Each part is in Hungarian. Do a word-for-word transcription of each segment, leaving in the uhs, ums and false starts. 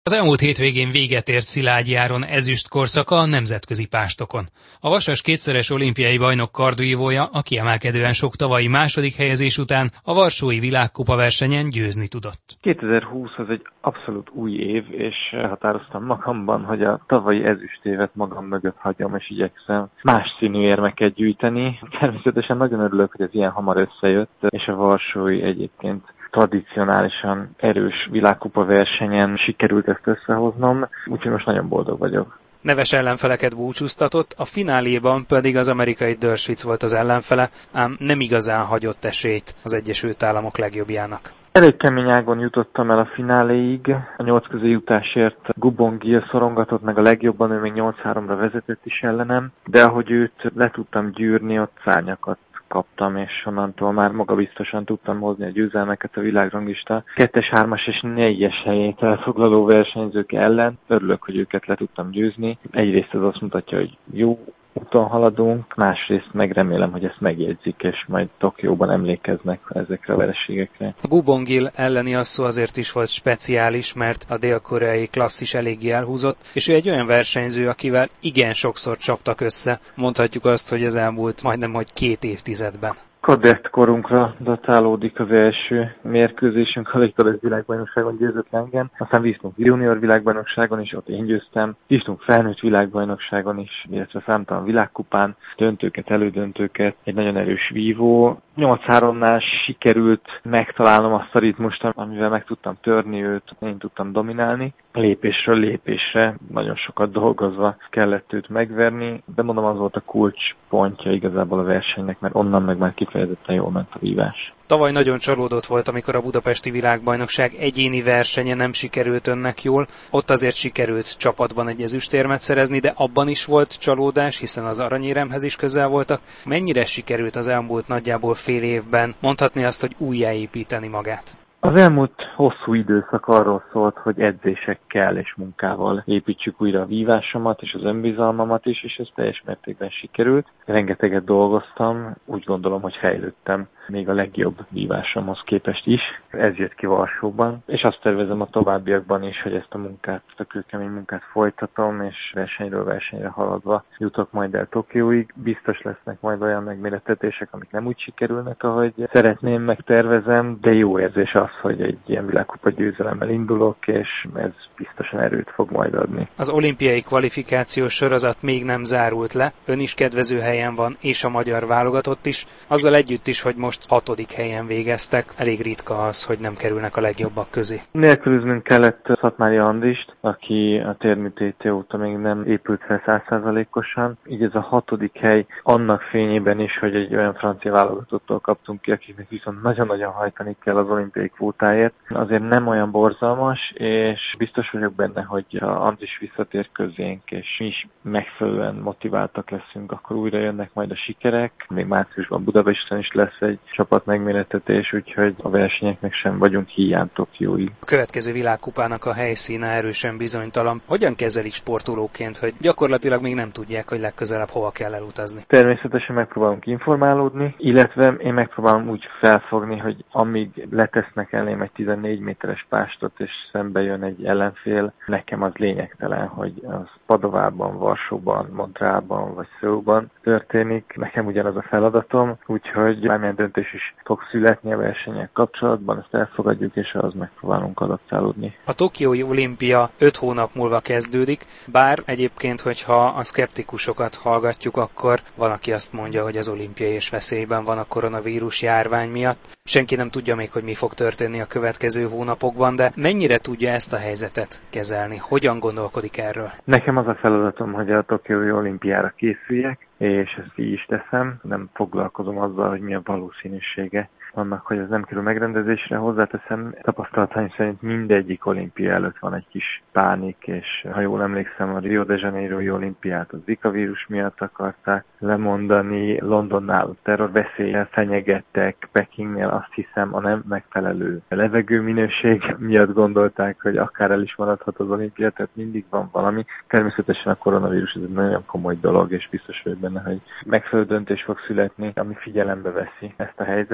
Az elmúlt hétvégén véget ért Szilágyi Áron ezüst korszaka a nemzetközi pástokon. A vasas kétszeres olimpiai bajnok kardvívója a kiemelkedően sok tavalyi második helyezés után a varsói világkupa versenyen győzni tudott. kétezer-húsz az egy abszolút új év, és elhatároztam magamban, hogy a tavalyi ezüstévet magam mögött hagyom, és igyekszem más színű érmeket gyűjteni. Természetesen nagyon örülök, hogy ez ilyen hamar összejött, és a varsói egyébként tradicionálisan erős világkupa versenyen sikerült ezt összehoznom, úgyhogy most nagyon boldog vagyok. Neves ellenfeleket búcsúztatott, a fináléban pedig az amerikai Dershowitz volt az ellenfele, ám nem igazán hagyott esélyt az Egyesült Államok legjobbjának. Elég kemény ágon jutottam el a fináléig, a nyolc közé jutásért Gubongil szorongatott meg a legjobban, ő még nyolc háromra vezetett is ellenem, de ahogy őt le tudtam gyűrni, ott szárnyakat kaptam, és onnantól már magabiztosan tudtam hozni a győzelmeket a világranglista kettes, hármas és négyes helyét elfoglaló versenyzők ellen. Örülök, hogy őket le tudtam győzni. Egyrészt ez azt mutatja, hogy jó úton haladunk, másrészt meg remélem, hogy ezt megjegyzik, és majd Tokióban emlékeznek ezekre a vereségekre. A Gubongil elleni asszó azért is volt speciális, mert a dél-koreai klasszis eléggé elhúzott, és ő egy olyan versenyző, akivel igen sokszor csaptak össze. Mondhatjuk azt, hogy ez elmúlt majdnem, hogy két évtizedben. Kadett korunkra datálódik az első mérkőzésünk, a Légtörés világbajnokságon győzött le engem, aztán bíztunk junior világbajnokságon is, ott én győztem, bíztunk felnőtt világbajnokságon is, illetve számtalan világkupán, döntőket, elődöntőket, egy nagyon erős vívó. nyolc háromnál sikerült megtalálnom azt a ritmust, amivel meg tudtam törni őt, én tudtam dominálni. Lépésről lépésre, nagyon sokat dolgozva kellett őt megverni, de mondom, az volt a kulcspontja igazából a versenynek, mert onnan meg már kifejezetten jól ment a vívás. Tavaly nagyon csalódott volt, amikor a budapesti világbajnokság egyéni versenye nem sikerült önnek jól. Ott azért sikerült csapatban egy ezüstérmet szerezni, de abban is volt csalódás, hiszen az aranyéremhez is közel voltak. Mennyire sikerült az elmúlt nagyjából fél évben mondhatni azt, hogy újjáépíteni magát? Az elmúlt hosszú időszak arról szólt, hogy edzésekkel és munkával építsük újra a vívásomat és az önbizalmamat is, és ez teljes mértékben sikerült. Rengeteget dolgoztam, úgy gondolom, hogy fejlődtem még a legjobb vívásomhoz képest is. Ez jött ki Varsóban, és azt tervezem a továbbiakban is, hogy ezt a munkát, ezt a kőkemény munkát folytatom, és versenyről versenyre haladva jutok majd el Tokióig. Biztos lesznek majd olyan megmérettetések, amik nem úgy sikerülnek, ahogy szeretném, megtervezem, de jó érzés az, hogy egy ilyen világkupa győzelemmel indulok, és ez biztosan erőt fog majd adni. Az olimpiai kvalifikációs sorozat még nem zárult le, ön is kedvező helyen van, és a magyar válogatott is, azzal együtt is, hogy most hatodik helyen végeztek, elég ritka az, hogy nem kerülnek a legjobbak közé. Nélkülöznünk kellett Szatmári Andrist, aki a térműtéte óta még nem épült fel száz százalékosan, így ez a hatodik hely annak fényében is, hogy egy olyan francia válogatottól kaptunk ki, akiknek viszont nagyon-nagyon hajtani kell az olimpiai kvótáért. Azért nem olyan borzalmas, és biztos vagyok benne, hogy ha Andris visszatér közénk, és mi is megfelelően motiváltak leszünk, akkor újra jönnek majd a sikerek. Még márciusban Budapesten is lesz egy csapat megmérettetés, úgyhogy a versenyeknek sem vagyunk hiány Tokióig. A következő világkupának a helyszíne erősen bizonytalan. Hogyan kezelik sportolóként, hogy gyakorlatilag még nem tudják, hogy legközelebb hova kell elutazni? Természetesen megpróbálunk informálódni, illetve én megpróbálom úgy felfogni, hogy amíg letesznek elém egy tizennégy méteres pástot, és szembe jön egy ellenfél, nekem az lényegtelen, hogy az Padovában, Varsóban, Montrealban vagy Seoulban történik. Nekem ugyanaz a feladatom, úgyhogy bármilyen döntés is fog születni a versenyek kapcsolatban, ezt elfogadjuk, és ahhoz megpróbálunk adaptálódni. A tokiói olimpia öt hónap múlva kezdődik, bár egyébként, hogyha a szkeptikusokat hallgatjuk, akkor van, aki azt mondja, hogy az olimpia is veszélyben van a koronavírus járvány miatt. Senki nem tudja még, hogy mi fog történni a következő hónapokban, de mennyire tudja ezt a helyzetet kezelni? Hogyan gondolkodik erről? Nekem az a feladatom, hogy a tokiói olimpiára készüljek, és ezt így is teszem. Nem foglalkozom azzal, hogy mi a valószínűsége annak, hogy ez nem kerül megrendezésre. Hozzáteszem, tapasztalataim szerint mindegyik olimpia előtt van egy kis pánik, és ha jól emlékszem, a Rio de Janeiro-i olimpiát a Zika vírus miatt akarták lemondani, Londonnál terrorveszéllyel fenyegettek, Pekingnél azt hiszem a nem megfelelő levegőminőség miatt gondolták, hogy akár el is maradhat az olimpia, tehát mindig van valami. Természetesen a koronavírus ez egy nagyon komoly dolog, és biztos vagyok benne, hogy megfelelő döntés fog születni, ami figyelembe veszi ezt a helyzetet.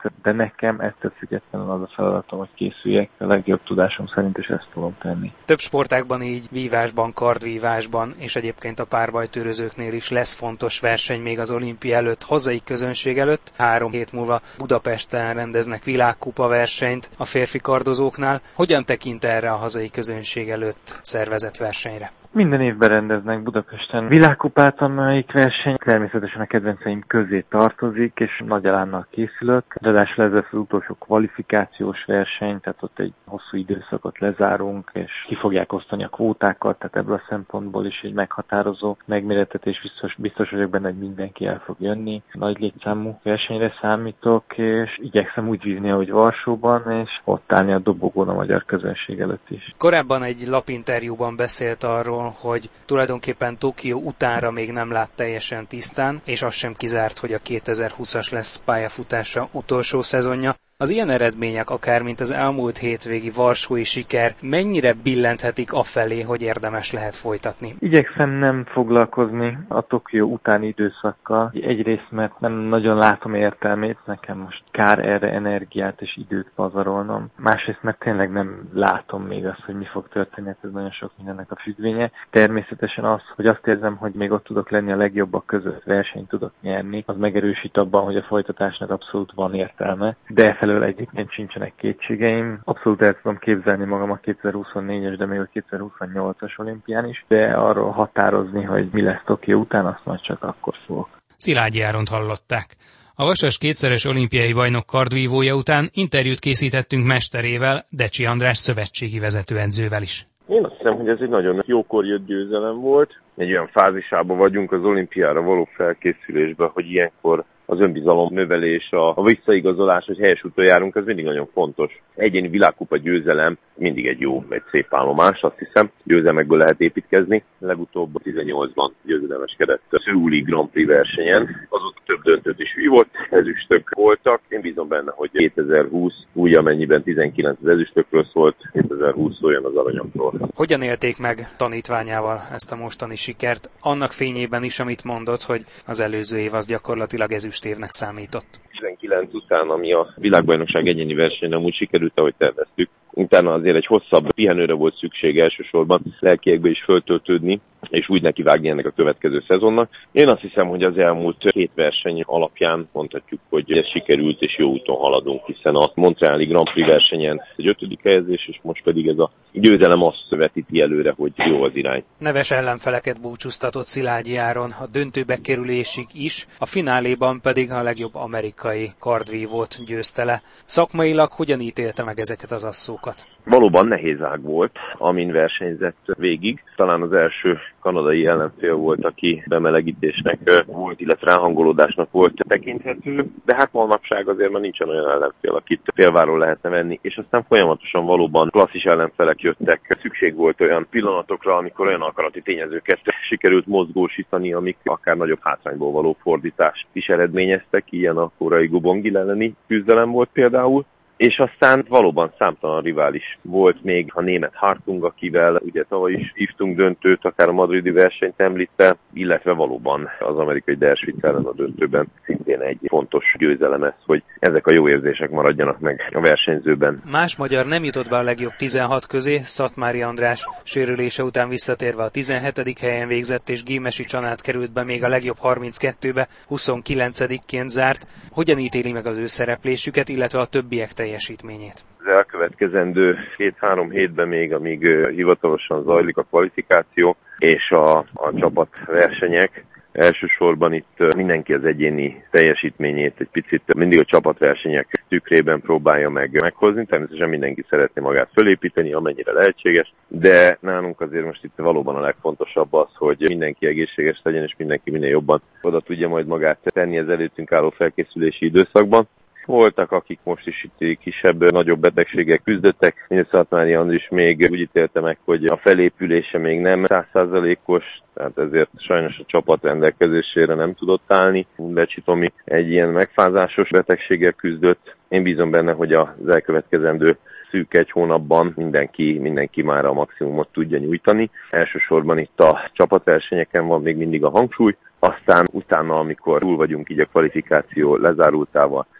de nekem ettől függetlenül az a feladatom, hogy készüljek a legjobb tudásom szerint, és ezt tudom tenni. Több sportágban, így vívásban, kardvívásban, és egyébként a párbajtőrözőknél is lesz fontos verseny még az olimpia előtt, hazai közönség előtt. Három hét múlva Budapesten rendeznek világkupa versenyt a férfi kardozóknál. Hogyan tekint erre a hazai közönség előtt szervezett versenyre? Minden évben rendeznek Budapesten világkupát, amelyik verseny természetesen a kedvenceim közé tartozik, és nagy elánnal készülök. Ráadásul ez lesz az utolsó kvalifikációs verseny, tehát ott egy hosszú időszakot lezárunk, és ki fogják osztani a kvótákat, tehát ebből a szempontból is egy meghatározó megmérettetés, biztos, biztos vagyok benne, hogy mindenki el fog jönni. Nagy létszámú versenyre számítok, és igyekszem úgy vívni, ahogy Varsóban, és ott állni a dobogón a magyar közönség előtt is. Korábban egy lapinterjúban beszélt arról, hogy tulajdonképpen Tokió utánra még nem lát teljesen tisztán, és az sem kizárt, hogy a kétezer-húszas lesz pályafutása utolsó szezonja. Az ilyen eredmények, akár mint az elmúlt hétvégi varsói siker, mennyire billenthetik afelé, hogy érdemes lehet folytatni? Igyekszem nem foglalkozni a Tokió utáni időszakkal. Egyrészt, mert nem nagyon látom értelmét, nekem most kár erre energiát és időt pazarolnom. Másrészt, mert tényleg nem látom még azt, hogy mi fog történni, ez nagyon sok mindennek a függvénye. Természetesen az, hogy azt érzem, hogy még ott tudok lenni a legjobbak között, versenyt tudok nyerni, az megerősít abban, hogy a folytatásnak abszolút van értelme. De felől egyébként sincsenek kétségeim. Abszolút el tudom képzelni magam a kétezer-huszonnégyes, de még a kétezer-huszonnyolcas olimpián is, de arról határozni, hogy mi lesz Tokió után, azt majd csak akkor fogok. Szilágyi Áront hallották. A Vasas kétszeres olimpiai bajnok kardvívója után interjút készítettünk mesterével, Decsi András szövetségi vezetőedzővel is. Én azt hiszem, hogy ez egy nagyon jókor jött győzelem volt. Egy olyan fázisában vagyunk az olimpiára való felkészülésben, hogy ilyenkor az önbizalom növelés, a, a visszaigazolás, hogy helyes úton járunk, ez mindig nagyon fontos. Egyéni világkupa győzelem mindig egy jó, egy szép állomás, azt hiszem. Győzelmekből lehet építkezni. Legutóbb tizennyolcban győzedelmeskedett a Szöuli Grand Prix versenyen. Azóta több döntőt is vívott, ezüstök voltak. Én bízom benne, hogy kétezer-húsz úgy, amennyiben tizenkilenc az ezüstökről szólt, kétezer-húsz szóljon az aranyokról. Hogyan élték meg tanítványával ezt a mostani sikert? Annak fényében is, amit mondott, hogy az előző év az gyakorlatilag ezüstévnek számított. tizenkilenc után, ami a világbajnokság egyéni versenyen úgy sikerült, ahogy terveztük. Utána azért egy hosszabb pihenőre volt szükség elsősorban lelkiekbe is föltöltődni, és úgy nekivágni ennek a következő szezonnak. Én azt hiszem, hogy az elmúlt két verseny alapján mondhatjuk, hogy ez sikerült és jó úton haladunk, hiszen a Montreali Grand Prix versenyen egy ötödik helyezés, és most pedig ez a győzelem azt vetíti előre, hogy jó az irány. Neves ellenfeleket búcsúztatott Szilágyi Áron a döntőbe kerülésig is, a fináléban pedig a legjobb amerikai kardvívót győzte le. Szakmailag hogyan ítélte meg ezeket az asszókat? Valóban nehéz ág volt, amin versenyzett végig. Talán az első kanadai ellenfél volt, aki bemelegítésnek volt, illetve ráhangolódásnak volt tekinthető, de hát manapság azért már nincsen olyan ellenfél, akit félváról lehetne venni, és aztán folyamatosan valóban klasszis ellenfelek jöttek. Szükség volt olyan pillanatokra, amikor olyan akarati tényezőket sikerült mozgósítani, amik akár nagyobb hátrányból való fordítást is eredményeztek, ilyen a korai Gubongil elleni küzdelem volt például. És aztán valóban számtalan rivális volt még a német Hartung, akivel ugye tavaly is hívtunk döntőt, akár a madridi versenyt említve, illetve valóban az amerikai Dershowitz ellen a döntőben szintén egy fontos győzelem ez, hogy ezek a jó érzések maradjanak meg a versenyzőben. Más magyar nem jutott be a legjobb tizenhat közé, Szatmári András sérülése után visszatérve a tizenhetedik helyen végzett, és Gémesi Csanát került be még a legjobb harminckettőbe, huszonkilencedikként zárt. Hogyan ítéli meg az ő szereplésüket, illetve a többiek teljesítményét? Az elkövetkezendő két-három hétben még, amíg hivatalosan zajlik a kvalifikáció és a, a csapatversenyek, elsősorban itt mindenki az egyéni teljesítményét egy picit mindig a csapatversenyek tükrében próbálja meg meghozni. Természetesen mindenki szeretné magát fölépíteni, amennyire lehetséges, de nálunk azért most itt valóban a legfontosabb az, hogy mindenki egészséges legyen, és mindenki minél jobban oda tudja majd magát tenni az előttünk álló felkészülési időszakban. Voltak, akik most is itt kisebb, nagyobb betegségek küzdöttek. Én Szatmári Andris még úgy ítélte meg, hogy a felépülése még nem száz százalékos, tehát ezért sajnos a csapat rendelkezésére nem tudott állni. Becsi Tomi egy ilyen megfázásos betegséggel küzdött. Én bízom benne, hogy az elkövetkezendő szűk egy hónapban mindenki, mindenki már a maximumot tudja nyújtani. Elsősorban itt a csapatversenyeken van még mindig a hangsúly, aztán utána, amikor túl vagyunk így a kvalifikáció lezárultával,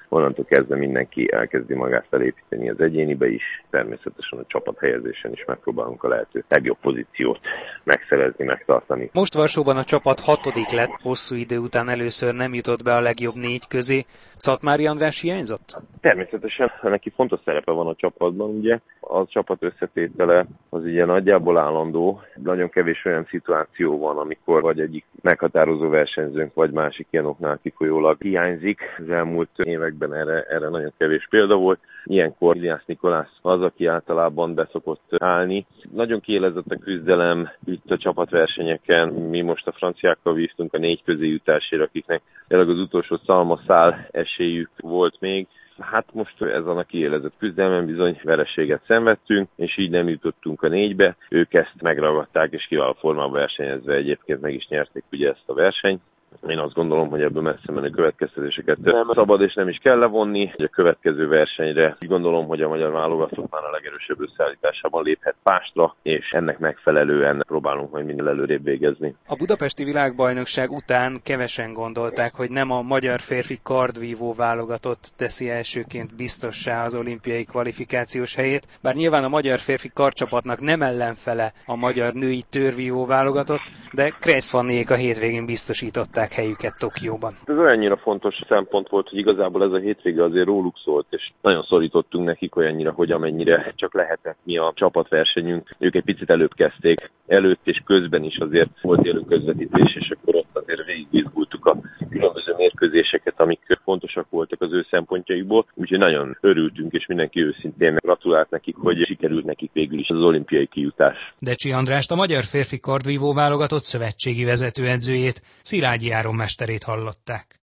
onnantól kezdve mindenki elkezdi magát felépíteni az egyénibe is, természetesen a csapathelyezésen is megpróbálunk a lehető legjobb pozíciót megszerezni, megtartani. Most Varsóban a csapat hatodik lett, hosszú idő után először nem jutott be a legjobb négy közé. Szatmári András hiányzott? Természetesen neki fontos szerepe van a csapatban, ugye. A csapat összetétele az ugye nagyjából állandó. Nagyon kevés olyan szituáció van, amikor vagy egyik meghatározó versenyzőnk, vagy másik ilyen oknál kifolyólag hiányzik. Az elmúlt években erre, erre nagyon kevés példa volt. Ilyenkor Iliász Nikolász az, aki általában beszokott állni. Nagyon kiélezett a küzdelem itt a csapatversenyeken. Mi most a franciákkal vívtunk a négy közé jutásért, akiknek tényleg az utolsó szalmaszál esélyük volt még. Hát most ezen a kiélezett küzdelmen bizony vereséget szenvedtünk, és így nem jutottunk a négybe. Ők ezt megragadták, és kiváló formában versenyezve egyébként meg is nyerték ugye ezt a versenyt. Én azt gondolom, hogy ebből messze menő következtetéseket nem szabad és nem is kell levonni. A következő versenyre úgy gondolom, hogy a magyar válogatott már a legerősebb összeállításában léphet Pástra, és ennek megfelelően próbálunk majd minél előrébb végezni. A budapesti világbajnokság után kevesen gondolták, hogy nem a magyar férfi kardvívó válogatott teszi elsőként biztossá az olimpiai kvalifikációs helyét, bár nyilván a magyar férfi kardcsapatnak nem ellenfele a magyar női törvívó válogatott, de Kreisz Fanniék a hétvégén biztosították helyüket Tokióban. Ez olyannyira fontos szempont volt, hogy igazából ez a hétvége azért róluk szólt, és nagyon szorítottunk nekik olyannyira, hogy amennyire csak lehetett mi a csapatversenyünk. Ők egy picit előbb kezdték, előtt és közben is azért volt élő közvetítés, és akkor ott azért végigizgultuk a különböző mérkőzéseket, amik fontosak voltak az ő szempontjaikból. Úgyhogy nagyon örültünk, és mindenki őszintén gratulált nekik, hogy sikerült nekik végül is az olimpiai kijutás. Decsi Andrást, a magyar férfi kardvívó válogatott szövetségi vezetőedzőjét, Szilágyi Áron mesterét hallották.